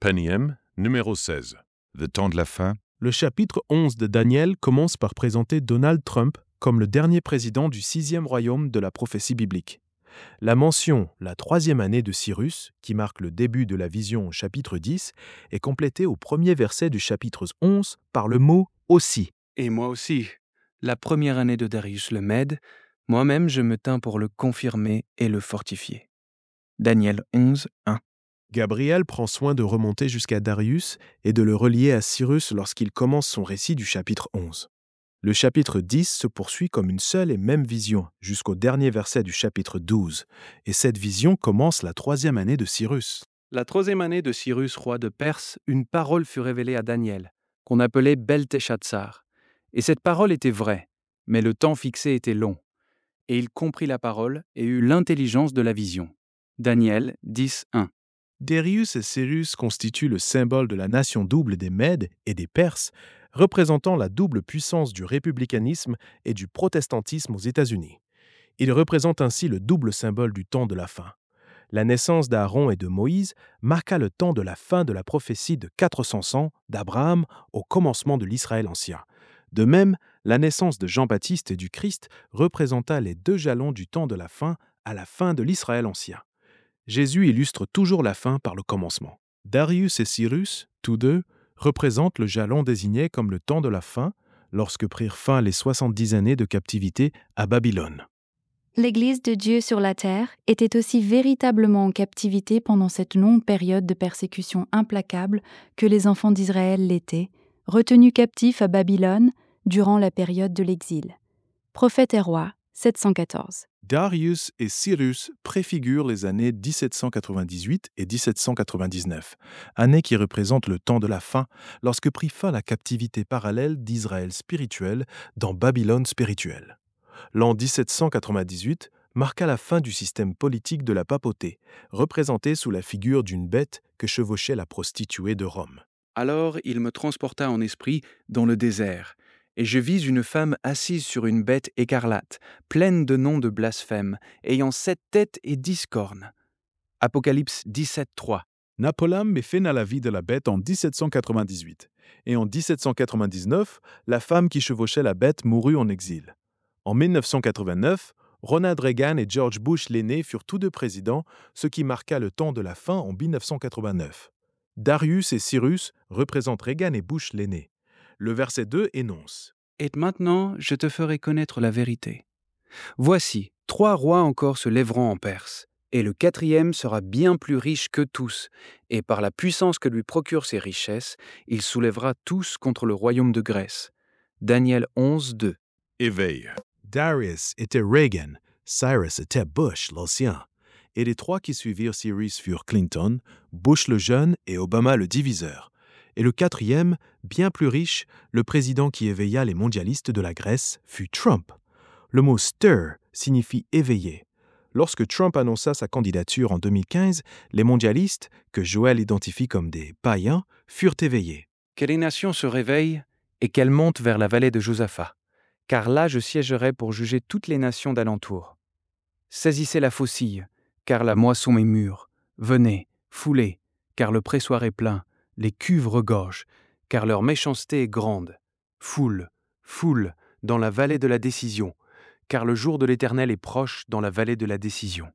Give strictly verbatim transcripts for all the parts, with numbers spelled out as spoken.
Pennième, numéro seize. Le temps de la fin. Le chapitre onze de Daniel commence par présenter Donald Trump comme le dernier président du sixième royaume de la prophétie biblique. La mention « la troisième année de Cyrus », qui marque le début de la vision au chapitre dix, est complétée au premier verset du chapitre onze par le mot « aussi ». Et moi aussi, la première année de Darius le Mède, moi-même je me tins pour le confirmer et le fortifier. Daniel onze, un. Gabriel prend soin de remonter jusqu'à Darius et de le relier à Cyrus lorsqu'il commence son récit du chapitre onze. Le chapitre dix se poursuit comme une seule et même vision jusqu'au dernier verset du chapitre douze, et cette vision commence la troisième année de Cyrus. La troisième année de Cyrus, roi de Perse, une parole fut révélée à Daniel, qu'on appelait Belteshazzar. Et cette parole était vraie, mais le temps fixé était long. Et il comprit la parole et eut l'intelligence de la vision. Daniel dix, un. Darius et Cyrus constituent le symbole de la nation double des Mèdes et des Perses, représentant la double puissance du républicanisme et du protestantisme aux États-Unis. Ils représentent ainsi le double symbole du temps de la fin. La naissance d'Aaron et de Moïse marqua le temps de la fin de la prophétie de quatre cents ans d'Abraham au commencement de l'Israël ancien. De même, la naissance de Jean-Baptiste et du Christ représenta les deux jalons du temps de la fin à la fin de l'Israël ancien. Jésus illustre toujours la fin par le commencement. Darius et Cyrus, tous deux, représentent le jalon désigné comme le temps de la fin, lorsque prirent fin les soixante-dix années de captivité à Babylone. L'Église de Dieu sur la terre était aussi véritablement en captivité pendant cette longue période de persécution implacable que les enfants d'Israël l'étaient, retenus captifs à Babylone durant la période de l'exil. Prophète et roi, sept cent quatorze. Darius et Cyrus préfigurent les années dix-sept cent quatre-vingt-dix-huit et dix-sept cent quatre-vingt-dix-neuf, années qui représentent le temps de la fin, lorsque prit fin la captivité parallèle d'Israël spirituel dans Babylone spirituelle. L'an dix-sept cent quatre-vingt-dix-huit marqua la fin du système politique de la papauté, représenté sous la figure d'une bête que chevauchait la prostituée de Rome. Alors il me transporta en esprit dans le désert, et je vis une femme assise sur une bête écarlate, pleine de noms de blasphème, ayant sept têtes et dix cornes. Apocalypse dix-sept, trois. Napoléon met fin à la vie de la bête en dix-sept cent quatre-vingt-dix-huit, et en dix-sept cent quatre-vingt-dix-neuf, la femme qui chevauchait la bête mourut en exil. En mille neuf cent quatre-vingt-neuf, Ronald Reagan et George Bush l'aîné furent tous deux présidents, ce qui marqua le temps de la fin en mille neuf cent quatre-vingt-neuf. Darius et Cyrus représentent Reagan et Bush l'aîné. Le verset deux énonce « Et maintenant, je te ferai connaître la vérité. Voici, trois rois encore se lèveront en Perse, et le quatrième sera bien plus riche que tous, et par la puissance que lui procurent ses richesses, il soulèvera tous contre le royaume de Grèce. » Daniel onze, deux. Éveil. Darius était Reagan, Cyrus était Bush l'ancien, et les trois qui suivirent Cyrus furent Clinton, Bush le jeune et Obama le diviseur. Et le quatrième, bien plus riche, le président qui éveilla les mondialistes de la Grèce, fut Trump. Le mot « stir » signifie « éveiller ». Lorsque Trump annonça sa candidature en deux mille quinze, les mondialistes, que Joël identifie comme des païens, furent éveillés. Que les nations se réveillent et qu'elles montent vers la vallée de Josaphat, car là je siégerai pour juger toutes les nations d'alentour. Saisissez la faucille, car la moisson est mûre. Venez, foulez, car le pressoir est plein. Les cuves regorgent, car leur méchanceté est grande. Foule, foule, dans la vallée de la décision, car le jour de l'Éternel est proche dans la vallée de la décision.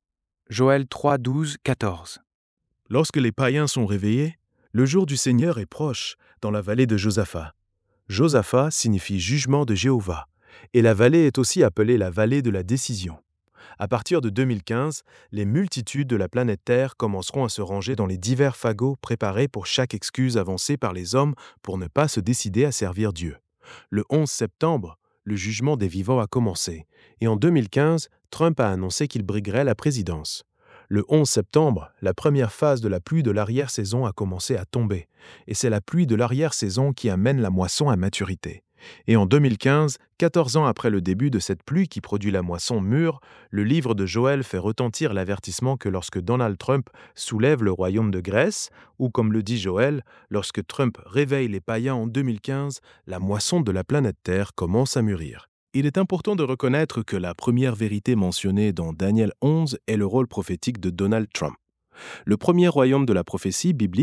Joël trois, douze, quatorze. Lorsque les païens sont réveillés, le jour du Seigneur est proche dans la vallée de Josaphat. Josaphat signifie jugement de Jéhovah, et la vallée est aussi appelée la vallée de la décision. À partir de deux mille quinze, les multitudes de la planète Terre commenceront à se ranger dans les divers fagots préparés pour chaque excuse avancée par les hommes pour ne pas se décider à servir Dieu. Le onze septembre, le jugement des vivants a commencé, et en deux mille quinze, Trump a annoncé qu'il briguerait la présidence. Le onze septembre, la première phase de la pluie de l'arrière-saison a commencé à tomber, et c'est la pluie de l'arrière-saison qui amène la moisson à maturité. Et en deux mille quinze, quatorze ans après le début de cette pluie qui produit la moisson mûre, le livre de Joël fait retentir l'avertissement que lorsque Donald Trump soulève le royaume de Grèce, ou comme le dit Joël, lorsque Trump réveille les païens en deux mille quinze, la moisson de la planète Terre commence à mûrir. Il est important de reconnaître que la première vérité mentionnée dans Daniel onze est le rôle prophétique de Donald Trump. Le premier royaume de la prophétie biblique,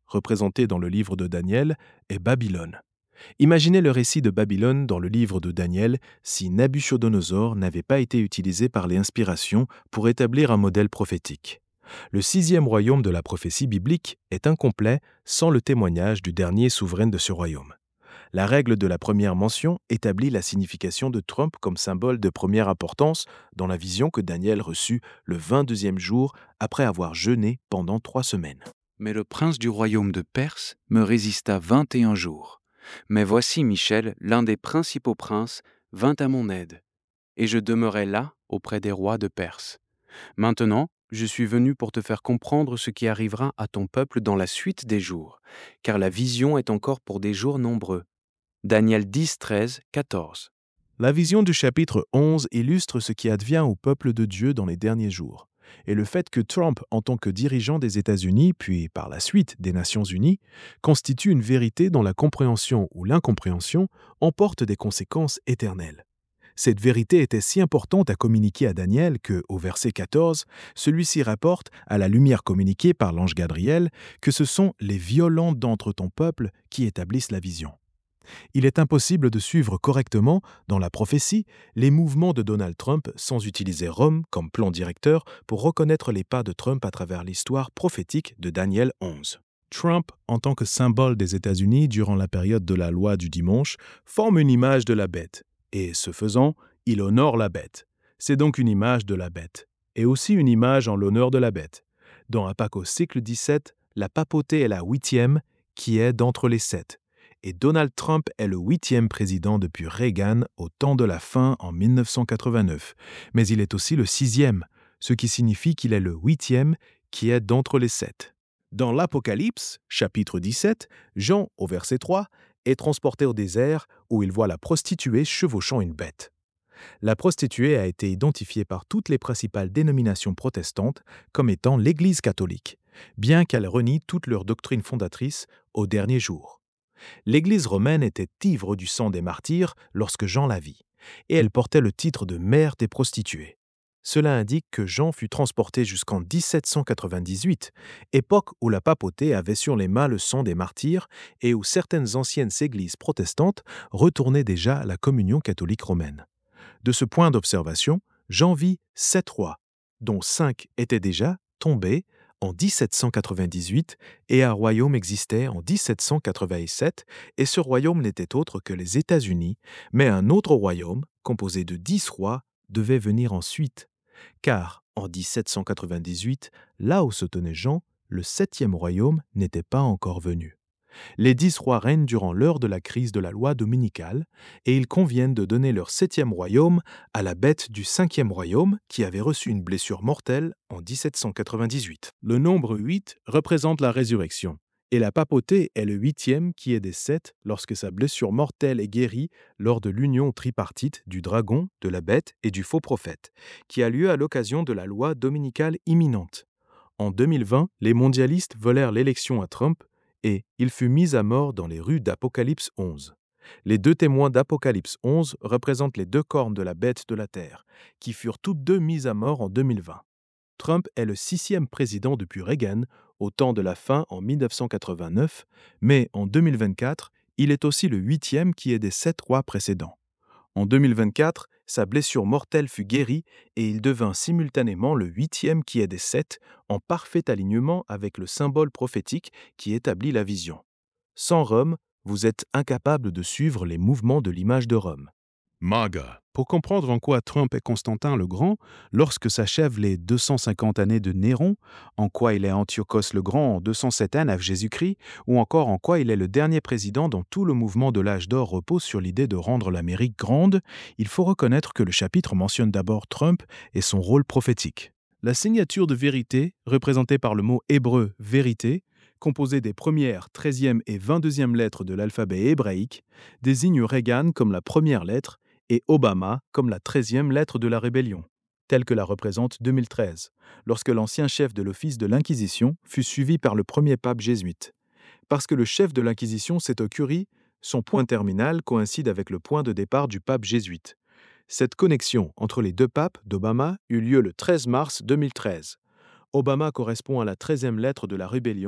représentée dans le livre de Daniel, est Babylone. Imaginez le récit de Babylone dans le livre de Daniel si Nabuchodonosor n'avait pas été utilisé par les inspirations pour établir un modèle prophétique. Le sixième royaume de la prophétie biblique est incomplet sans le témoignage du dernier souverain de ce royaume. La règle de la première mention établit la signification de Trump comme symbole de première importance dans la vision que Daniel reçut le vingt-deuxième jour après avoir jeûné pendant trois semaines. Mais le prince du royaume de Perse me résista vingt et un jours. Mais voici Michel, l'un des principaux princes, vint à mon aide, et je demeurai là auprès des rois de Perse. Maintenant, je suis venu pour te faire comprendre ce qui arrivera à ton peuple dans la suite des jours, car la vision est encore pour des jours nombreux. Daniel dix, treize, quatorze. La vision du chapitre onze illustre ce qui advient au peuple de Dieu dans les derniers jours. Et le fait que Trump, en tant que dirigeant des États-Unis, puis par la suite des Nations Unies, constitue une vérité dont la compréhension ou l'incompréhension emporte des conséquences éternelles. Cette vérité était si importante à communiquer à Daniel que, au verset quatorze, celui-ci rapporte, à la lumière communiquée par l'ange Gabriel, que ce sont les violents d'entre ton peuple qui établissent la vision. Il est impossible de suivre correctement, dans la prophétie, les mouvements de Donald Trump sans utiliser Rome comme plan directeur pour reconnaître les pas de Trump à travers l'histoire prophétique de Daniel onze. Trump, en tant que symbole des États-Unis durant la période de la loi du dimanche, forme une image de la bête, et ce faisant, il honore la bête. C'est donc une image de la bête, et aussi une image en l'honneur de la bête. Dans un Pâques au siècle dix-sept, la papauté est la huitième, qui est d'entre les sept. Et Donald Trump est le huitième président depuis Reagan au temps de la fin en mille neuf cent quatre-vingt-neuf. Mais il est aussi le sixième, ce qui signifie qu'il est le huitième qui est d'entre les sept. Dans l'Apocalypse, chapitre dix-sept, Jean, au verset trois, est transporté au désert où il voit la prostituée chevauchant une bête. La prostituée a été identifiée par toutes les principales dénominations protestantes comme étant l'Église catholique, bien qu'elle renie toute leur doctrine fondatrice au dernier jour. L'Église romaine était ivre du sang des martyrs lorsque Jean la vit, et elle portait le titre de mère des prostituées. Cela indique que Jean fut transporté jusqu'en dix-sept cent quatre-vingt-dix-huit, époque où la papauté avait sur les mains le sang des martyrs et où certaines anciennes églises protestantes retournaient déjà à la communion catholique romaine. De ce point d'observation, Jean vit sept rois, dont cinq étaient déjà tombés en dix-sept cent quatre-vingt-dix-huit et un royaume existait en dix-sept cent quatre-vingt-sept, et ce royaume n'était autre que les États-Unis, mais un autre royaume, composé de dix rois, devait venir ensuite. Car, en dix-sept cent quatre-vingt-dix-huit, là où se tenait Jean, le septième royaume n'était pas encore venu. Les dix rois règnent durant l'heure de la crise de la loi dominicale, et ils conviennent de donner leur septième royaume à la bête du cinquième royaume qui avait reçu une blessure mortelle en dix-sept cent quatre-vingt-dix-huit. Le nombre huit représente la résurrection, et la papauté est le huitième qui est des sept lorsque sa blessure mortelle est guérie lors de l'union tripartite du dragon, de la bête et du faux prophète, qui a lieu à l'occasion de la loi dominicale imminente. En deux mille vingt, les mondialistes volèrent l'élection à Trump, et il fut mis à mort dans les rues d'Apocalypse onze. Les deux témoins d'Apocalypse onze représentent les deux cornes de la bête de la terre, qui furent toutes deux mises à mort en deux mille vingt. Trump est le sixième président depuis Reagan, au temps de la fin en mille neuf cent quatre-vingt-neuf, mais en deux mille vingt-quatre, il est aussi le huitième qui est des sept rois précédents. En deux mille vingt-quatre, sa blessure mortelle fut guérie et il devint simultanément le huitième qui est des sept, en parfait alignement avec le symbole prophétique qui établit la vision. Sans Rome, vous êtes incapable de suivre les mouvements de l'image de Rome. MAGA. Pour comprendre en quoi Trump est Constantin le Grand, lorsque s'achèvent les deux cent cinquante années de Néron, en quoi il est Antiochos le Grand en deux cent sept avant Jésus-Christ, ou encore en quoi il est le dernier président dont tout le mouvement de l'âge d'or repose sur l'idée de rendre l'Amérique grande, il faut reconnaître que le chapitre mentionne d'abord Trump et son rôle prophétique. La signature de vérité, représentée par le mot hébreu « vérité », composée des premières, treizième et vingt-deuxième lettres de l'alphabet hébraïque, désigne Reagan comme la première lettre et Obama comme la treizième lettre de la rébellion, telle que la représente deux mille treize, lorsque l'ancien chef de l'office de l'Inquisition fut suivi par le premier pape jésuite. Parce que le chef de l'Inquisition s'est au Curie, son point terminal coïncide avec le point de départ du pape jésuite. Cette connexion entre les deux papes d'Obama eut lieu le treize mars deux mille treize. Obama correspond à la treizième lettre de la rébellion,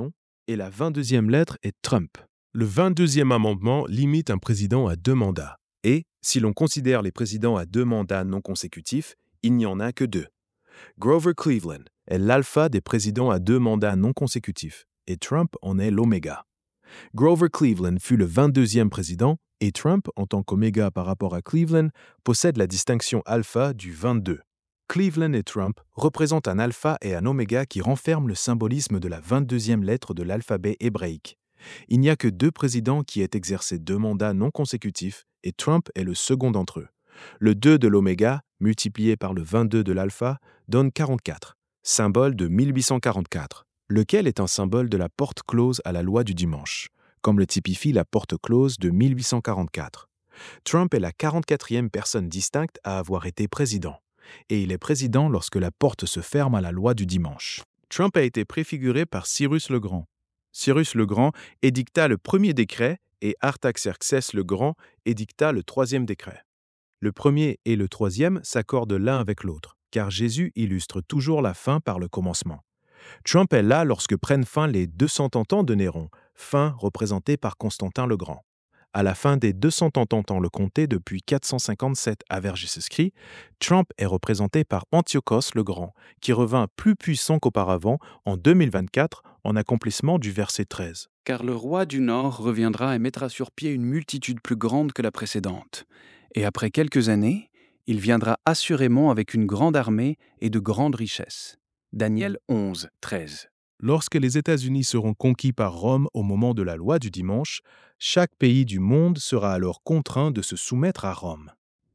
Et la vingt-deuxième lettre est Trump. Le vingt-deuxième amendement limite un président à deux mandats. Et, si l'on considère les présidents à deux mandats non consécutifs, il n'y en a que deux. Grover Cleveland est l'alpha des présidents à deux mandats non consécutifs, et Trump en est l'oméga. Grover Cleveland fut le vingt-deuxième président, et Trump, en tant qu'oméga par rapport à Cleveland, possède la distinction alpha du vingt-deux. Cleveland et Trump représentent un alpha et un oméga qui renferment le symbolisme de la vingt-deuxième lettre de l'alphabet hébraïque. Il n'y a que deux présidents qui aient exercé deux mandats non consécutifs, et Trump est le second d'entre eux. Le deux de l'oméga, multiplié par le vingt-deux de l'alpha, donne quarante-quatre, symbole de mille huit cent quarante-quatre, lequel est un symbole de la porte close à la loi du dimanche, comme le typifie la porte close de mille huit cent quarante-quatre. Trump est la quarante-quatrième personne distincte à avoir été président, et il est président lorsque la porte se ferme à la loi du dimanche. Trump a été préfiguré par Cyrus le Grand. Cyrus le Grand édicta le premier décret et Artaxerxès le Grand édicta le troisième décret. Le premier et le troisième s'accordent l'un avec l'autre, car Jésus illustre toujours la fin par le commencement. Trump est là lorsque prennent fin les deux cents ans de Néron, fin représentée par Constantin le Grand. À la fin des deux cents ans le compté depuis quatre cent cinquante-sept avant Jésus-Christ, Trump est représenté par Antiochos le Grand, qui revint plus puissant qu'auparavant en deux mille vingt-quatre en accomplissement du verset treize. Car le roi du Nord reviendra et mettra sur pied une multitude plus grande que la précédente. Et après quelques années, il viendra assurément avec une grande armée et de grandes richesses. Daniel onze, treize. Lorsque les États-Unis seront conquis par Rome au moment de la loi du dimanche, chaque pays du monde sera alors contraint de se soumettre à Rome.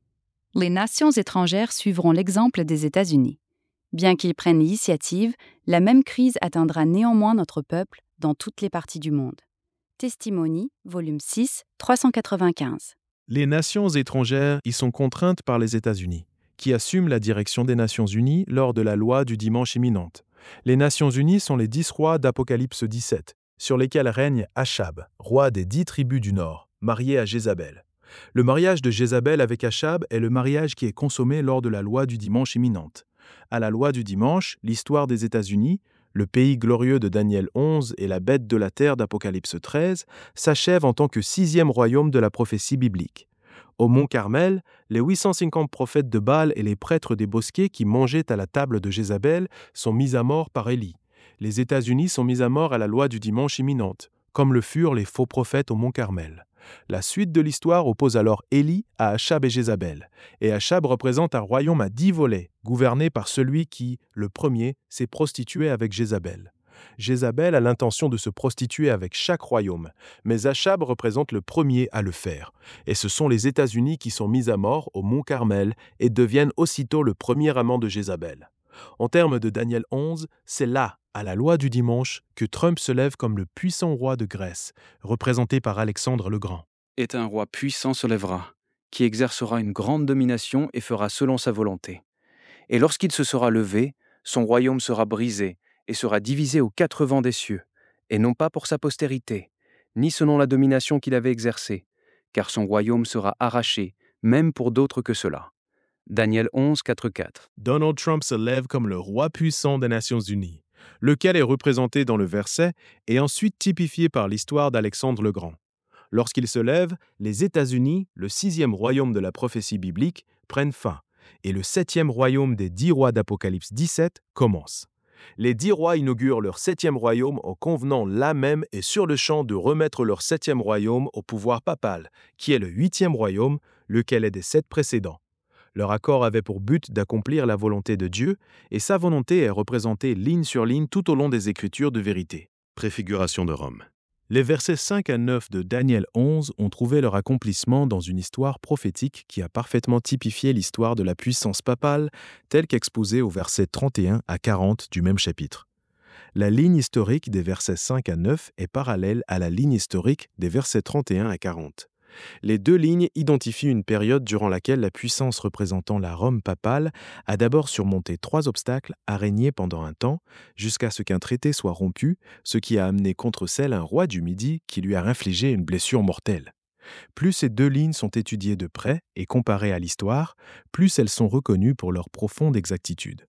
Les nations étrangères suivront l'exemple des États-Unis. Bien qu'ils prennent l'initiative, la même crise atteindra néanmoins notre peuple dans toutes les parties du monde. Testimony, volume six, trois cent quatre-vingt-quinze. Les nations étrangères y sont contraintes par les États-Unis, qui assument la direction des Nations Unies lors de la loi du dimanche imminente. Les Nations Unies sont les dix rois d'Apocalypse dix-sept, sur lesquels règne Achab, roi des dix tribus du Nord, marié à Jézabel. Le mariage de Jézabel avec Achab est le mariage qui est consommé lors de la loi du dimanche imminente. À la loi du dimanche, l'histoire des États-Unis, le pays glorieux de Daniel onze et la bête de la terre d'Apocalypse treize, s'achève en tant que sixième royaume de la prophétie biblique. Au mont Carmel, les huit cent cinquante prophètes de Baal et les prêtres des bosquets qui mangeaient à la table de Jézabel sont mis à mort par Élie. Les États-Unis sont mis à mort à la loi du dimanche imminente, comme le furent les faux prophètes au mont Carmel. La suite de l'histoire oppose alors Élie à Achab et Jézabel, et Achab représente un royaume à dix volets, gouverné par celui qui, le premier, s'est prostitué avec Jézabel. Jézabel a l'intention de se prostituer avec chaque royaume, mais Achab représente le premier à le faire, et ce sont les États-Unis qui sont mis à mort au mont Carmel et deviennent aussitôt le premier amant de Jézabel. En termes de Daniel onze, c'est là, à la loi du dimanche, que Trump se lève comme le puissant roi de Grèce, représenté par Alexandre le Grand. Et un roi puissant se lèvera, qui exercera une grande domination et fera selon sa volonté. Et lorsqu'il se sera levé, son royaume sera brisé et sera divisé aux quatre vents des cieux, et non pas pour sa postérité, ni selon la domination qu'il avait exercée, car son royaume sera arraché, même pour d'autres que cela. Daniel onze, quatre, quatre. Donald Trump se lève comme le roi puissant des Nations Unies, lequel est représenté dans le verset et ensuite typifié par l'histoire d'Alexandre le Grand. Lorsqu'il se lève, les États-Unis, le sixième royaume de la prophétie biblique, prennent fin, et le septième royaume des dix rois d'Apocalypse dix-sept commence. Les dix rois inaugurent leur septième royaume en convenant là même et sur le champ de remettre leur septième royaume au pouvoir papal, qui est le huitième royaume, lequel est des sept précédents. Leur accord avait pour but d'accomplir la volonté de Dieu, et sa volonté est représentée ligne sur ligne tout au long des Écritures de vérité. Préfiguration de Rome. Les versets cinq à neuf de Daniel onze ont trouvé leur accomplissement dans une histoire prophétique qui a parfaitement typifié l'histoire de la puissance papale, telle qu'exposée aux versets trente et un à quarante du même chapitre. La ligne historique des versets cinq à neuf est parallèle à la ligne historique des versets trente et un à quarante. Les deux lignes identifient une période durant laquelle la puissance représentant la Rome papale a d'abord surmonté trois obstacles à régner pendant un temps, jusqu'à ce qu'un traité soit rompu, ce qui a amené contre celle un roi du Midi qui lui a infligé une blessure mortelle. Plus ces deux lignes sont étudiées de près et comparées à l'histoire, plus elles sont reconnues pour leur profonde exactitude.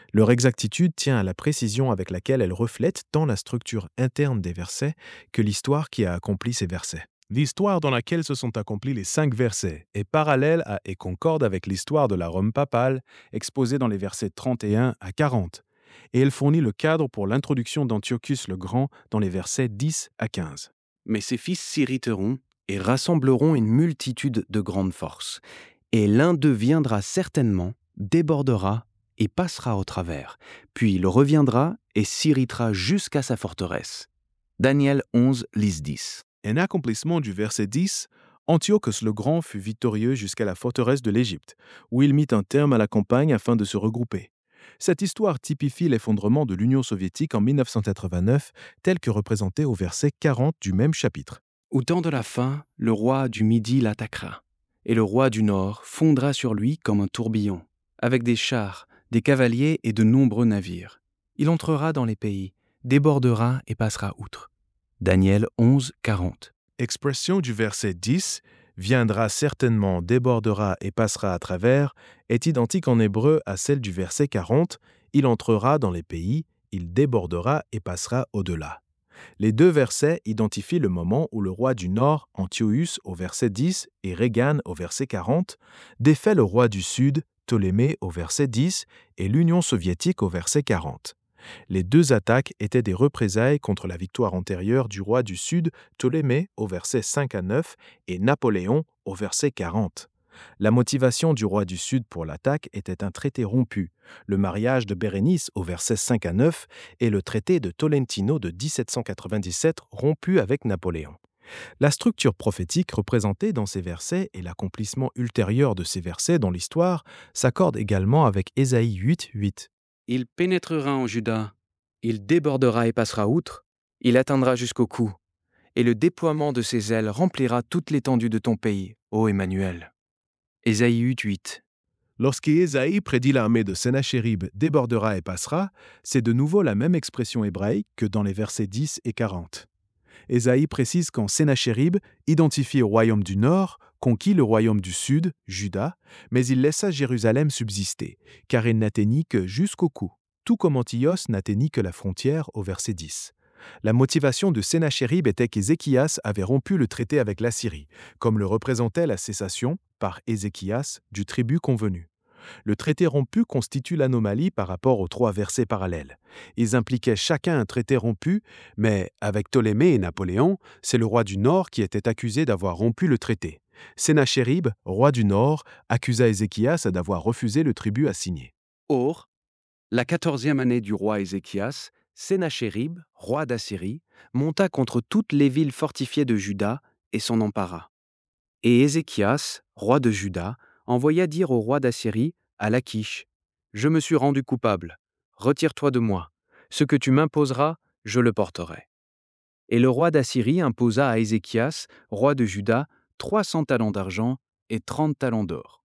Leur exactitude tient à la précision avec laquelle elles reflètent tant la structure interne des versets que l'histoire qui a accompli ces versets. L'histoire dans laquelle se sont accomplis les cinq versets est parallèle à et concorde avec l'histoire de la Rome papale, exposée dans les versets trente et un à quarante, et elle fournit le cadre pour l'introduction d'Antiochus le Grand dans les versets dix à quinze. Mais ses fils s'irriteront et rassembleront une multitude de grandes forces. Et l'un d'eux viendra certainement, débordera et passera au travers. Puis il reviendra et s'irritera jusqu'à sa forteresse. Daniel onze, lise dix. En accomplissement du verset dix, Antiochos le Grand fut victorieux jusqu'à la forteresse de l'Égypte, où il mit un terme à la campagne afin de se regrouper. Cette histoire typifie l'effondrement de l'Union soviétique en mille neuf cent quatre-vingt-neuf, tel que représenté au verset quarante du même chapitre. Au temps de la fin, le roi du Midi l'attaquera, et le roi du Nord fondra sur lui comme un tourbillon, avec des chars, des cavaliers et de nombreux navires. Il entrera dans les pays, débordera et passera outre. Daniel onze, quarante. Expression du verset dix, viendra certainement, débordera et passera à travers, est identique en hébreu à celle du verset quarante, il entrera dans les pays, il débordera et passera au-delà. Les deux versets identifient le moment où le roi du Nord, Antiochus au verset dix et Regan au verset quarante, défait le roi du Sud, Ptolémée au verset dix et l'Union soviétique au verset quarante. Les deux attaques étaient des représailles contre la victoire antérieure du roi du Sud, Ptolémée au verset cinq à neuf et Napoléon au verset quarante. La motivation du roi du Sud pour l'attaque était un traité rompu, le mariage de Bérénice au verset cinq à neuf et le traité de Tolentino de dix-sept cent quatre-vingt-dix-sept rompu avec Napoléon. La structure prophétique représentée dans ces versets et l'accomplissement ultérieur de ces versets dans l'histoire s'accordent également avec Ésaïe huit, huit. Il pénétrera en Juda, il débordera et passera outre, il atteindra jusqu'au cou, et le déploiement de ses ailes remplira toute l'étendue de ton pays, ô Emmanuel. Ésaïe huit, huit. Lorsqu'Ésaïe prédit l'armée de Sennachérib débordera et passera, c'est de nouveau la même expression hébraïque que dans les versets dix et quarante. Ésaïe précise qu'en Sennachérib, identifié au royaume du Nord, conquit le royaume du Sud, Juda, mais il laissa Jérusalem subsister, car il n'atteignit que jusqu'au cou, tout comme Antiochos n'atteignit que la frontière au verset dix. La motivation de Sennachérib était qu'Ézéchias avait rompu le traité avec l'Assyrie, comme le représentait la cessation, par Ézéchias, du tribut convenu. Le traité rompu constitue l'anomalie par rapport aux trois versets parallèles. Ils impliquaient chacun un traité rompu, mais avec Ptolémée et Napoléon, c'est le roi du Nord qui était accusé d'avoir rompu le traité. Sennachérib, roi du Nord, accusa Ézéchias d'avoir refusé le tribut assigné. Or, la quatorzième année du roi Ézéchias, Sennachérib, roi d'Assyrie, monta contre toutes les villes fortifiées de Juda et s'en empara. Et Ézéchias, roi de Juda, envoya dire au roi d'Assyrie, à Lachish, « Je me suis rendu coupable, retire-toi de moi, ce que tu m'imposeras, je le porterai. » Et le roi d'Assyrie imposa à Ézéchias, roi de Juda, trois cents talents d'argent et trente talents d'or.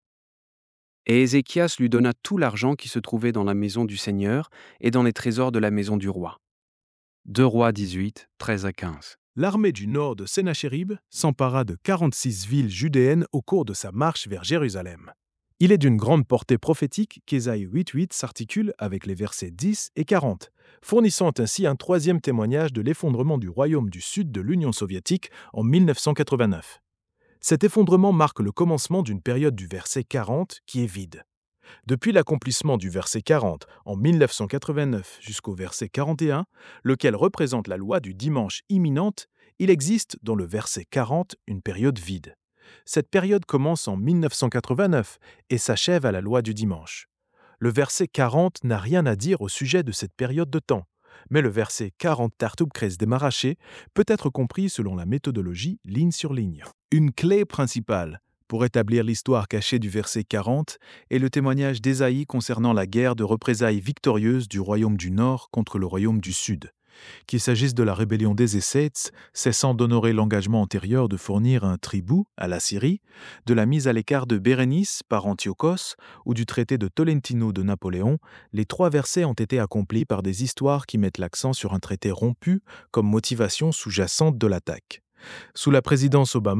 Et Ézéchias lui donna tout l'argent qui se trouvait dans la maison du Seigneur et dans les trésors de la maison du roi. deux Rois dix-huit, treize à quinze. L'armée du nord de Sennachérib s'empara de quarante-six villes judéennes au cours de sa marche vers Jérusalem. Il est d'une grande portée prophétique qu'Ésaïe huit huit s'articule avec les versets dix et quarante, fournissant ainsi un troisième témoignage de l'effondrement du royaume du Sud de l'Union soviétique en mille neuf cent quatre-vingt-neuf. Cet effondrement marque le commencement d'une période du verset quarante qui est vide. Depuis l'accomplissement du verset quarante en mille neuf cent quatre-vingt-neuf jusqu'au verset quarante et un, lequel représente la loi du dimanche imminente, il existe dans le verset quarante une période vide. Cette période commence en mille neuf cent quatre-vingt-neuf et s'achève à la loi du dimanche. Le verset quarante n'a rien à dire au sujet de cette période de temps, mais le verset quarante Tartub Kres Demaraché peut être compris selon la méthodologie ligne sur ligne. Une clé principale pour établir l'histoire cachée du verset quarante est le témoignage d'Ésaïe concernant la guerre de représailles victorieuse du royaume du Nord contre le royaume du Sud. Qu'il s'agisse de la rébellion des Esséites, cessant d'honorer l'engagement antérieur de fournir un tribut à la Syrie, de la mise à l'écart de Bérénice par Antiochos ou du traité de Tolentino de Napoléon, les trois versets ont été accomplis par des histoires qui mettent l'accent sur un traité rompu comme motivation sous-jacente de l'attaque. Sous la présidence Obama,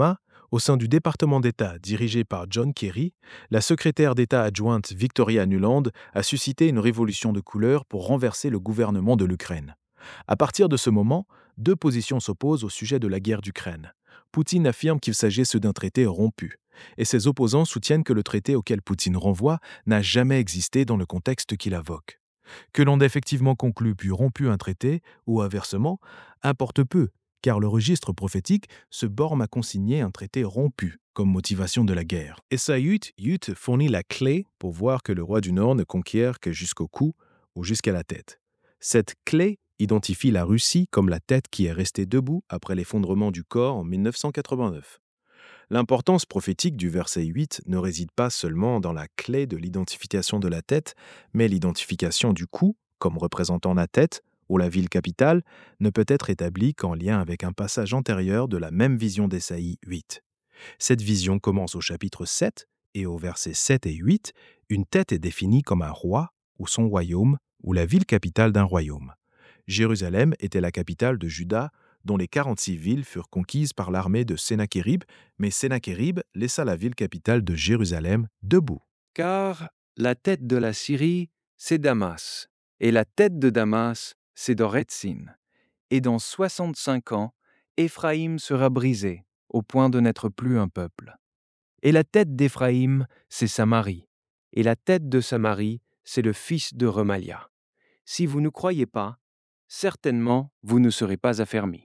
Au sein du département d'État dirigé par John Kerry, la secrétaire d'État adjointe Victoria Nuland a suscité une révolution de couleur pour renverser le gouvernement de l'Ukraine. À partir de ce moment, deux positions s'opposent au sujet de la guerre d'Ukraine. Poutine affirme qu'il s'agisse d'un traité rompu, et ses opposants soutiennent que le traité auquel Poutine renvoie n'a jamais existé dans le contexte qu'il invoque. Que l'on ait effectivement conclu puis rompu un traité, ou inversement, importe peu, car le registre prophétique se borne à consigner un traité rompu comme motivation de la guerre. Esaïe huit fournit la clé pour voir que le roi du Nord ne conquiert que jusqu'au cou ou jusqu'à la tête. Cette clé identifie la Russie comme la tête qui est restée debout après l'effondrement du corps en mille neuf cent quatre-vingt-neuf. L'importance prophétique du verset huit ne réside pas seulement dans la clé de l'identification de la tête, mais l'identification du cou, comme représentant la tête, ou la ville capitale, ne peut être établie qu'en lien avec un passage antérieur de la même vision d'Ésaïe huit. Cette vision commence au chapitre sept, et au versets sept et huit, une tête est définie comme un roi, ou son royaume, ou la ville capitale d'un royaume. Jérusalem était la capitale de Juda, dont les quarante-six villes furent conquises par l'armée de Sennachérib, mais Sennachérib laissa la ville capitale de Jérusalem debout. Car la tête de la Syrie, c'est Damas, et la tête de Damas, c'est Doretzin. Et dans soixante-cinq ans, Éphraïm sera brisé, au point de n'être plus un peuple. Et la tête d'Éphraïm, c'est Samarie, et la tête de Samarie, c'est le fils de Remalia. Si vous ne croyez pas, certainement vous ne serez pas affermis.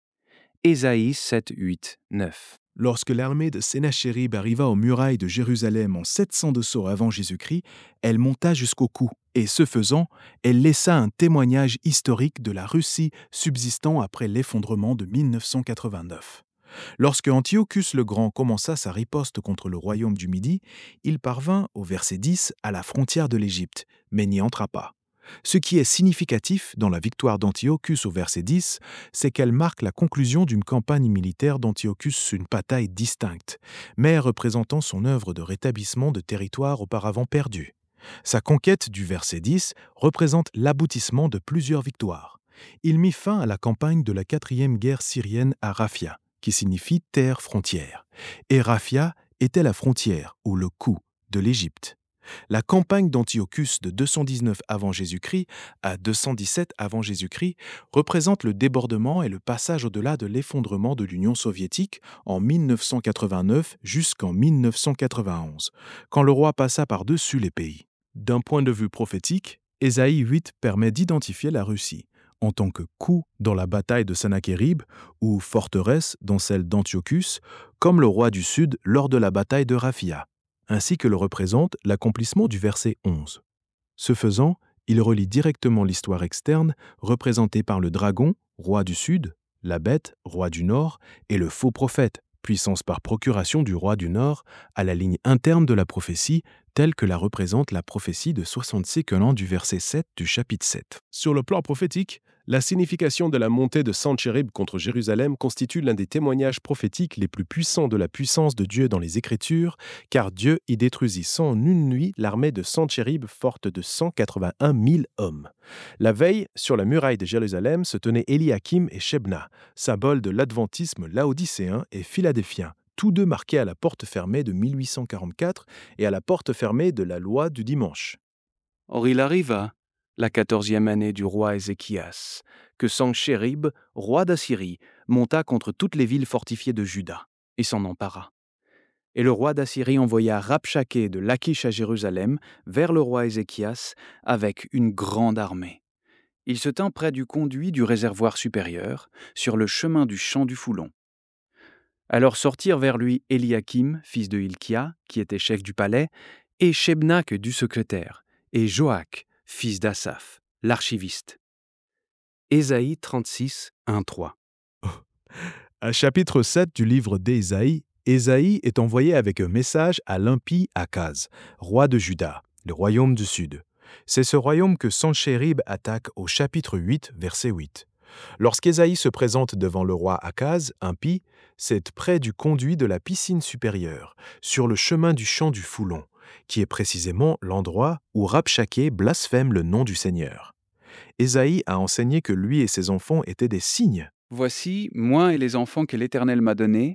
Ésaïe sept, huit, neuf. Lorsque l'armée de Sennachérib arriva aux murailles de Jérusalem en sept cent deux avant Jésus-Christ, elle monta jusqu'au cou, et ce faisant, elle laissa un témoignage historique de la Russie subsistant après l'effondrement de mille neuf cent quatre-vingt-neuf. Lorsque Antiochus le Grand commença sa riposte contre le royaume du Midi, il parvint, au verset dix, à la frontière de l'Égypte, mais n'y entra pas. Ce qui est significatif dans la victoire d'Antiochus au verset dix, c'est qu'elle marque la conclusion d'une campagne militaire d'Antiochus, une bataille distincte, mais représentant son œuvre de rétablissement de territoires auparavant perdus. Sa conquête du verset dix représente l'aboutissement de plusieurs victoires. Il mit fin à la campagne de la quatrième guerre syrienne à Raphia, qui signifie terre frontière, et Raphia était la frontière, ou le cou, de l'Égypte. La campagne d'Antiochus de deux cent dix-neuf avant Jésus-Christ à deux cent dix-sept avant Jésus-Christ représente le débordement et le passage au-delà de l'effondrement de l'Union soviétique en mille neuf cent quatre-vingt-neuf jusqu'en mille neuf cent quatre-vingt-onze, quand le roi passa par-dessus les pays. D'un point de vue prophétique, Ésaïe huit permet d'identifier la Russie en tant que coup dans la bataille de Sennachérib ou forteresse dans celle d'Antiochus, comme le roi du Sud lors de la bataille de Raphia, ainsi que le représente l'accomplissement du verset onze. Ce faisant, il relie directement l'histoire externe, représentée par le dragon, roi du Sud, la bête, roi du Nord, et le faux prophète, puissance par procuration du roi du Nord, à la ligne interne de la prophétie, telle que la représente la prophétie de soixante séquelans du verset sept du chapitre sept. Sur le plan prophétique, la signification de la montée de Sennachérib contre Jérusalem constitue l'un des témoignages prophétiques les plus puissants de la puissance de Dieu dans les Écritures, car Dieu y détruisit sans une nuit l'armée de Sennachérib forte de cent quatre-vingt-un mille hommes. La veille, sur la muraille de Jérusalem se tenaient Éliakim et Shebna, symboles de l'adventisme laodicéen et philadélphien, tous deux marqués à la porte fermée de mille huit cent quarante-quatre et à la porte fermée de la loi du dimanche. Or il arriva, la quatorzième année du roi Ézéchias, que Sennachérib, roi d'Assyrie, monta contre toutes les villes fortifiées de Juda, et s'en empara. Et le roi d'Assyrie envoya Rabshakeh de Lachish à Jérusalem vers le roi Ézéchias avec une grande armée. Il se tint près du conduit du réservoir supérieur, sur le chemin du champ du Foulon. Alors sortirent vers lui Éliakim, fils de Hilkia, qui était chef du palais, et Shebna, du secrétaire, et Joach, fils d'Asaph, l'archiviste. Ésaïe trente-six, un trois. À chapitre sept du livre d'Ésaïe, Ésaïe est envoyé avec un message à l'impie Akaz, roi de Juda, le royaume du Sud. C'est ce royaume que Sennachérib attaque au chapitre huit, verset huit. Lorsqu'Ésaïe se présente devant le roi Akaz, impie, c'est près du conduit de la piscine supérieure, sur le chemin du champ du Foulon, qui est précisément l'endroit où Rabshakeh blasphème le nom du Seigneur. Ésaïe a enseigné que lui et ses enfants étaient des signes. Voici, moi et les enfants que l'Éternel m'a donnés,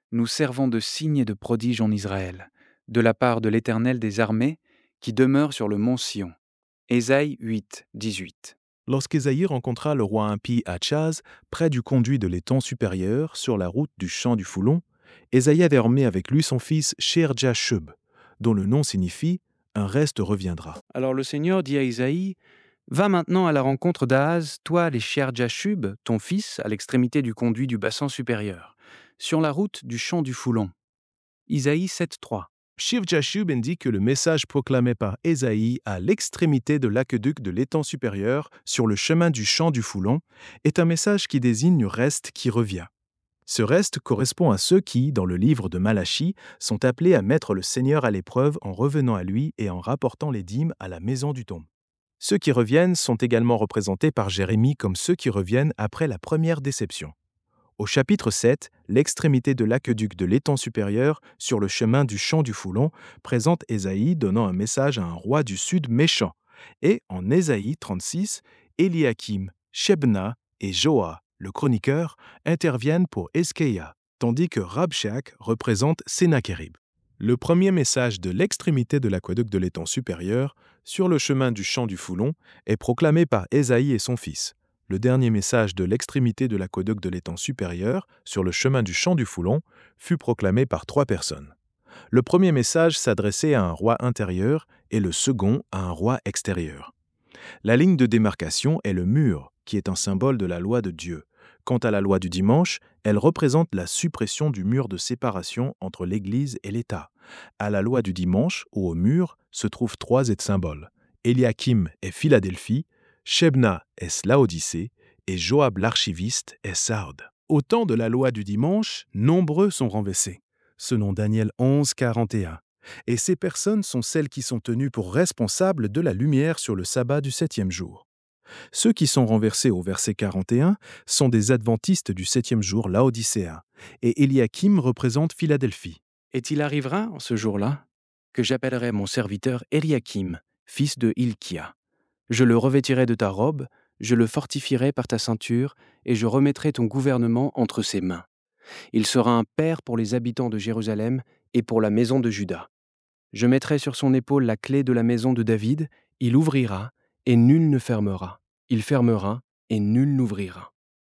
nous servons de signe et de prodige en Israël, de la part de l'Éternel des armées, qui demeure sur le mont Sion. Ésaïe huit, dix-huit. Lorsqu'Ésaïe rencontra le roi impie Achaz, près du conduit de l'étang supérieur, sur la route du champ du Foulon, Ésaïe avait emmené avec lui son fils Shear-Jashub, dont le nom signifie « un reste reviendra ». Alors le Seigneur dit à Isaïe, « Va maintenant à la rencontre d'Ahaz, toi les Shear-Jashub, ton fils, à l'extrémité du conduit du bassin supérieur, sur la route du champ du Foulon. » Isaïe sept, trois. Shear-Jashub indique que le message proclamé par Ésaïe à l'extrémité de l'aqueduc de l'étang supérieur, sur le chemin du champ du Foulon, est un message qui désigne le reste qui revient. Ce reste correspond à ceux qui, dans le livre de Malachie, sont appelés à mettre le Seigneur à l'épreuve en revenant à lui et en rapportant les dîmes à la maison du tombe. Ceux qui reviennent sont également représentés par Jérémie comme ceux qui reviennent après la première déception. Au chapitre sept, l'extrémité de l'aqueduc de l'étang supérieur sur le chemin du champ du Foulon présente Ésaïe donnant un message à un roi du sud méchant. Et en Ésaïe trente-six, Éliakim, Shebna et Joa, le chroniqueur, interviennent pour Eskéia, tandis que Rabshak représente Sénachérib. Le premier message de l'extrémité de l'aqueduc de l'étang supérieur, sur le chemin du champ du Foulon, est proclamé par Ésaïe et son fils. Le dernier message de l'extrémité de l'aqueduc de l'étang supérieur, sur le chemin du champ du Foulon, fut proclamé par trois personnes. Le premier message s'adressait à un roi intérieur et le second à un roi extérieur. La ligne de démarcation est le mur, qui est un symbole de la loi de Dieu. Quant à la loi du dimanche, elle représente la suppression du mur de séparation entre l'Église et l'État. À la loi du dimanche, ou au mur, se trouvent trois symboles. Éliakim est Philadelphie, Shebna est Laodicée et Joab l'archiviste est Sardes. Au temps de la loi du dimanche, nombreux sont renversés, selon Daniel onze, quarante et un. Et ces personnes sont celles qui sont tenues pour responsables de la lumière sur le sabbat du septième jour. Ceux qui sont renversés au verset quarante et un sont des adventistes du septième jour laodicéens, et Éliakim représente Philadelphie. Et il arrivera, en ce jour-là, que j'appellerai mon serviteur Éliakim, fils de Hilkia. Je le revêtirai de ta robe, je le fortifierai par ta ceinture, et je remettrai ton gouvernement entre ses mains. Il sera un père pour les habitants de Jérusalem et pour la maison de Juda. Je mettrai sur son épaule la clé de la maison de David, il ouvrira, et nul ne fermera. Il fermera, et nul n'ouvrira.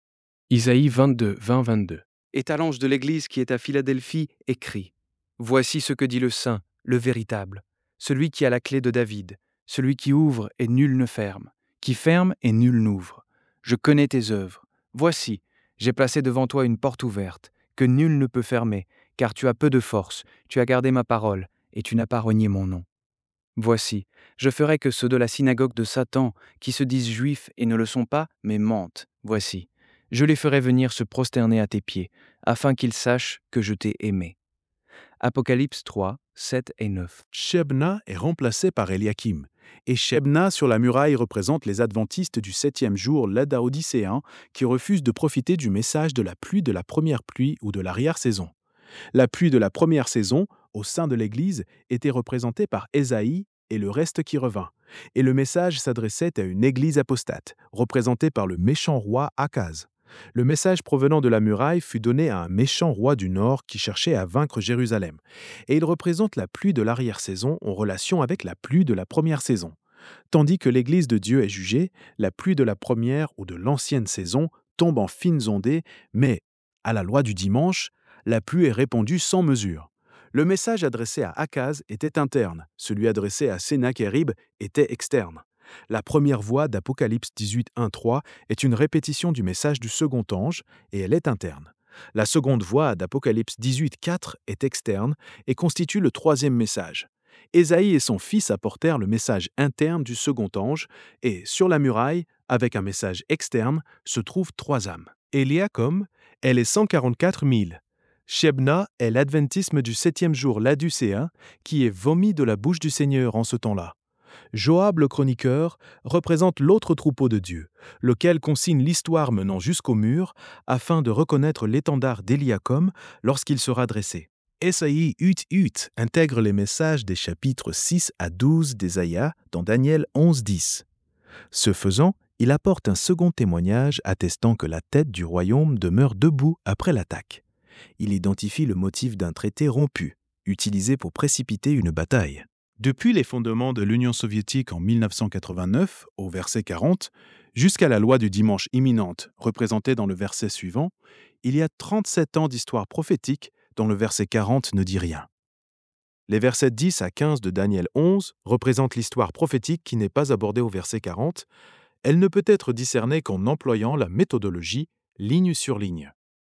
Isaïe vingt-deux, vingt, vingt-deux. Et à l'ange de l'Église qui est à Philadelphie, écrit : Voici ce que dit le Saint, le véritable, celui qui a la clé de David, celui qui ouvre et nul ne ferme, qui ferme et nul n'ouvre. Je connais tes œuvres. Voici, j'ai placé devant toi une porte ouverte, que nul ne peut fermer, car tu as peu de force, tu as gardé ma parole, et tu n'as pas renié mon nom. Voici, je ferai que ceux de la synagogue de Satan, qui se disent juifs et ne le sont pas, mais mentent, voici, je les ferai venir se prosterner à tes pieds, afin qu'ils sachent que je t'ai aimé. Apocalypse trois, sept et neuf. Shebna est remplacé par Éliakim, et Shebna sur la muraille représente les adventistes du septième jour laodicéens qui refusent de profiter du message de la pluie de la première pluie ou de l'arrière-saison. La pluie de la première saison, au sein de l'Église, était représentée par Ésaïe et le reste qui revint, et le message s'adressait à une Église apostate, représentée par le méchant roi Akaz. Le message provenant de la muraille fut donné à un méchant roi du Nord qui cherchait à vaincre Jérusalem, et il représente la pluie de l'arrière-saison en relation avec la pluie de la première saison. Tandis que l'Église de Dieu est jugée, la pluie de la première ou de l'ancienne saison tombe en fines ondées, mais, à la loi du dimanche, la pluie est répandue sans mesure. Le message adressé à Akaz était interne, celui adressé à Sénachérib était externe. La première voix d'Apocalypse dix-huit, un, trois est une répétition du message du second ange et elle est interne. La seconde voix d'Apocalypse dix-huit, quatre est externe et constitue le troisième message. Ésaïe et son fils apportèrent le message interne du second ange et, sur la muraille, avec un message externe, se trouvent trois âmes. Éliakim est les cent quarante-quatre mille. Shebna est l'adventisme du septième jour laodicéen qui est vomi de la bouche du Seigneur en ce temps-là. Joab le chroniqueur représente l'autre troupeau de Dieu, lequel consigne l'histoire menant jusqu'au mur afin de reconnaître l'étendard d'Éliakim lorsqu'il sera dressé. Ésaïe huit huit intègre les messages des chapitres six à douze d'Ésaïe dans Daniel onze dix. Ce faisant, il apporte un second témoignage attestant que la tête du royaume demeure debout après l'attaque. Il identifie le motif d'un traité rompu, utilisé pour précipiter une bataille. Depuis l'effondrement de l'Union soviétique en mille neuf cent quatre-vingt-neuf, au verset quarante, jusqu'à la loi du dimanche imminente, représentée dans le verset suivant, il y a trente-sept ans d'histoire prophétique dont le verset quarante ne dit rien. Les versets dix à quinze de Daniel onze représentent l'histoire prophétique qui n'est pas abordée au verset quarante. Elle ne peut être discernée qu'en employant la méthodologie ligne sur ligne.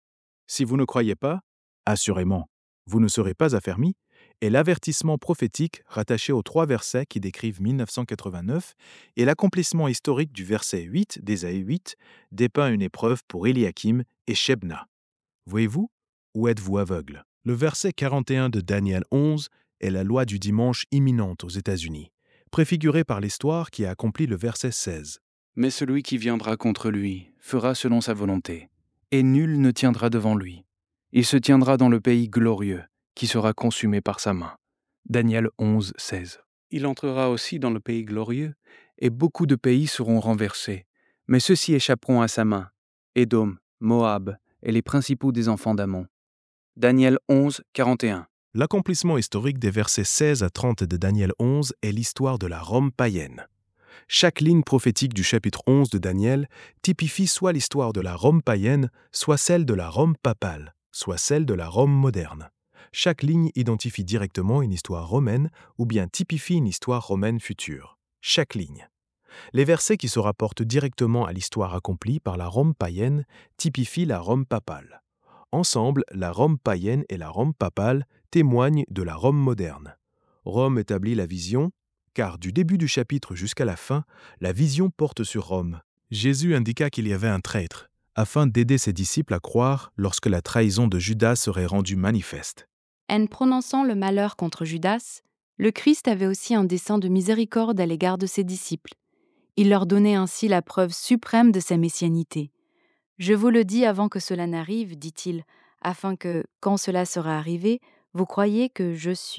Si vous ne croyez pas, assurément, vous ne serez pas affermis, et l'avertissement prophétique rattaché aux trois versets qui décrivent mille neuf cent quatre-vingt-neuf et l'accomplissement historique du verset huit d'Ésaïe huit dépeint une épreuve pour Éliakim et Shebna. Voyez-vous, ou êtes-vous aveugle? Le verset quarante et un de Daniel onze est la loi du dimanche imminente aux États-Unis, préfigurée par l'histoire qui a accompli le verset seize. Mais celui qui viendra contre lui fera selon sa volonté, et nul ne tiendra devant lui. Il se tiendra dans le pays glorieux, qui sera consumé par sa main. Daniel onze, seize. Il entrera aussi dans le pays glorieux, et beaucoup de pays seront renversés, mais ceux-ci échapperont à sa main. Édom, Moab et les principaux des enfants d'Ammon. Daniel onze, quarante et un. L'accomplissement historique des versets seize à trente de Daniel onze est l'histoire de la Rome païenne. Chaque ligne prophétique du chapitre onze de Daniel typifie soit l'histoire de la Rome païenne, soit celle de la Rome papale, soit celle de la Rome moderne. Chaque ligne identifie directement une histoire romaine ou bien typifie une histoire romaine future. Chaque ligne. Les versets qui se rapportent directement à l'histoire accomplie par la Rome païenne typifient la Rome papale. Ensemble, la Rome païenne et la Rome papale témoignent de la Rome moderne. Rome établit la vision, car du début du chapitre jusqu'à la fin, la vision porte sur Rome. Jésus indiqua qu'il y avait un traître, afin d'aider ses disciples à croire lorsque la trahison de Judas serait rendue manifeste. En prononçant le malheur contre Judas, le Christ avait aussi un dessein de miséricorde à l'égard de ses disciples. Il leur donnait ainsi la preuve suprême de sa messianité. « Je vous le dis avant que cela n'arrive, dit-il, afin que, quand cela sera arrivé, vous croyiez que je suis. »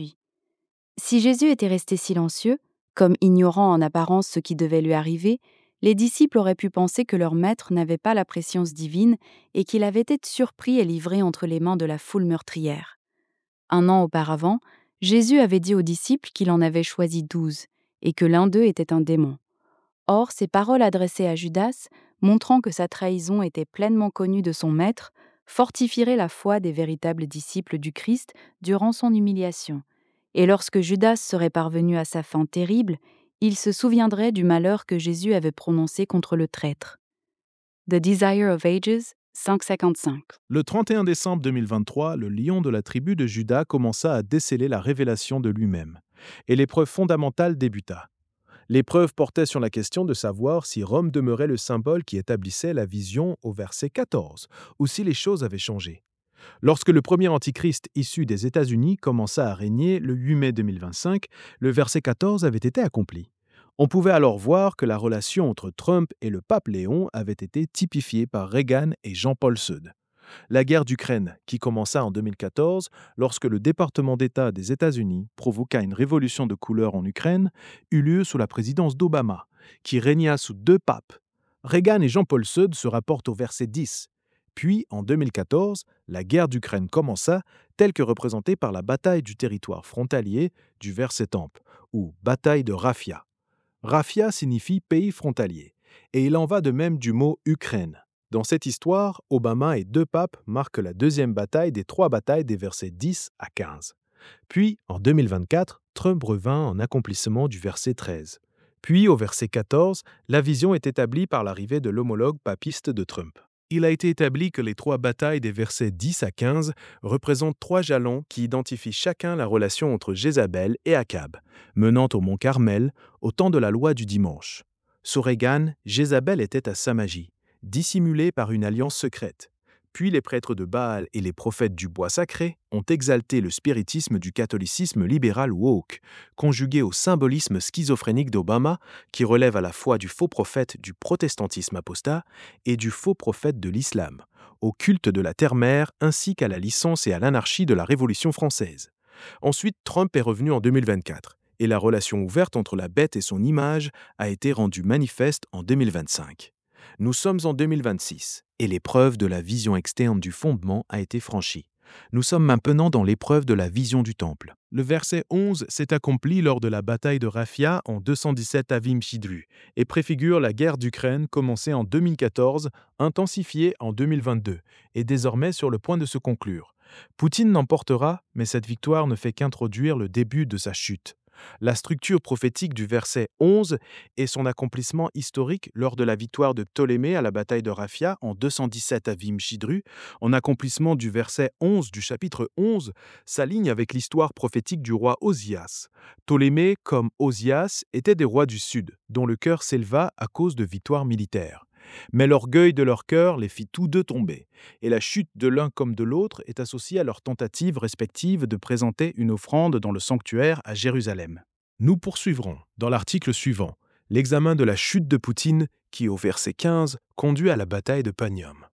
Si Jésus était resté silencieux, comme ignorant en apparence ce qui devait lui arriver, les disciples auraient pu penser que leur maître n'avait pas la préscience divine et qu'il avait été surpris et livré entre les mains de la foule meurtrière. Un an auparavant, Jésus avait dit aux disciples qu'il en avait choisi douze et que l'un d'eux était un démon. Or, ces paroles adressées à Judas, montrant que sa trahison était pleinement connue de son maître, fortifieraient la foi des véritables disciples du Christ durant son humiliation. Et lorsque Judas serait parvenu à sa fin terrible, il se souviendrait du malheur que Jésus avait prononcé contre le traître. The Desire of Ages, cinq cinquante-cinq. Le trente et un décembre deux mille vingt-trois, le lion de la tribu de Juda commença à déceler la révélation de lui-même, et l'épreuve fondamentale débuta. L'épreuve portait sur la question de savoir si Rome demeurait le symbole qui établissait la vision au verset quatorze, ou si les choses avaient changé. Lorsque le premier antichrist issu des États-Unis commença à régner le huit mai deux mille vingt-cinq, le verset quatorze avait été accompli. On pouvait alors voir que la relation entre Trump et le pape Léon avait été typifiée par Reagan et Jean-Paul Seude. La guerre d'Ukraine, qui commença en deux mille quatorze, lorsque le département d'État des États-Unis provoqua une révolution de couleur en Ukraine, eut lieu sous la présidence d'Obama, qui régna sous deux papes. Reagan et Jean-Paul Seude se rapportent au verset dix. Puis, en deux mille quatorze, la guerre d'Ukraine commença, telle que représentée par la bataille du territoire frontalier du verset temple, ou bataille de Rafia. Rafia signifie pays frontalier, et il en va de même du mot Ukraine. Dans cette histoire, Obama et deux papes marquent la deuxième bataille des trois batailles des versets dix à quinze. Puis, en deux mille vingt-quatre, Trump revint en accomplissement du verset treize. Puis, au verset quatorze, la vision est établie par l'arrivée de l'homologue papiste de Trump. Il a été établi que les trois batailles des versets dix à quinze représentent trois jalons qui identifient chacun la relation entre Jézabel et Akab, menant au mont Carmel au temps de la loi du dimanche. Sous Reagan, Jézabel était à Samagie, dissimulée par une alliance secrète. Puis les prêtres de Baal et les prophètes du bois sacré ont exalté le spiritisme du catholicisme libéral woke, conjugué au symbolisme schizophrénique d'Obama, qui relève à la fois du faux prophète du protestantisme apostat et du faux prophète de l'islam, au culte de la terre-mère ainsi qu'à la licence et à l'anarchie de la Révolution française. Ensuite, Trump est revenu en deux mille vingt-quatre, et la relation ouverte entre la bête et son image a été rendue manifeste en deux mille vingt-cinq. Nous sommes en deux mille vingt-six, et l'épreuve de la vision externe du fondement a été franchie. Nous sommes maintenant dans l'épreuve de la vision du temple. Le verset onze s'est accompli lors de la bataille de Raphia en deux cent dix-sept Avim Chidru et préfigure la guerre d'Ukraine commencée en deux mille quatorze, intensifiée en deux mille vingt-deux et désormais sur le point de se conclure. Poutine l'emportera, mais cette victoire ne fait qu'introduire le début de sa chute. La structure prophétique du verset onze est son accomplissement historique lors de la victoire de Ptolémée à la bataille de Raphia en deux cent dix-sept Avim Chidru. En accomplissement du verset onze du chapitre onze s'aligne avec l'histoire prophétique du roi Osias. Ptolémée, comme Osias, étaient des rois du sud, dont le cœur s'éleva à cause de victoires militaires. Mais l'orgueil de leur cœur les fit tous deux tomber, et la chute de l'un comme de l'autre est associée à leurs tentatives respectives de présenter une offrande dans le sanctuaire à Jérusalem. Nous poursuivrons, dans l'article suivant, l'examen de la chute de Poutine qui, au verset quinze, conduit à la bataille de Panium.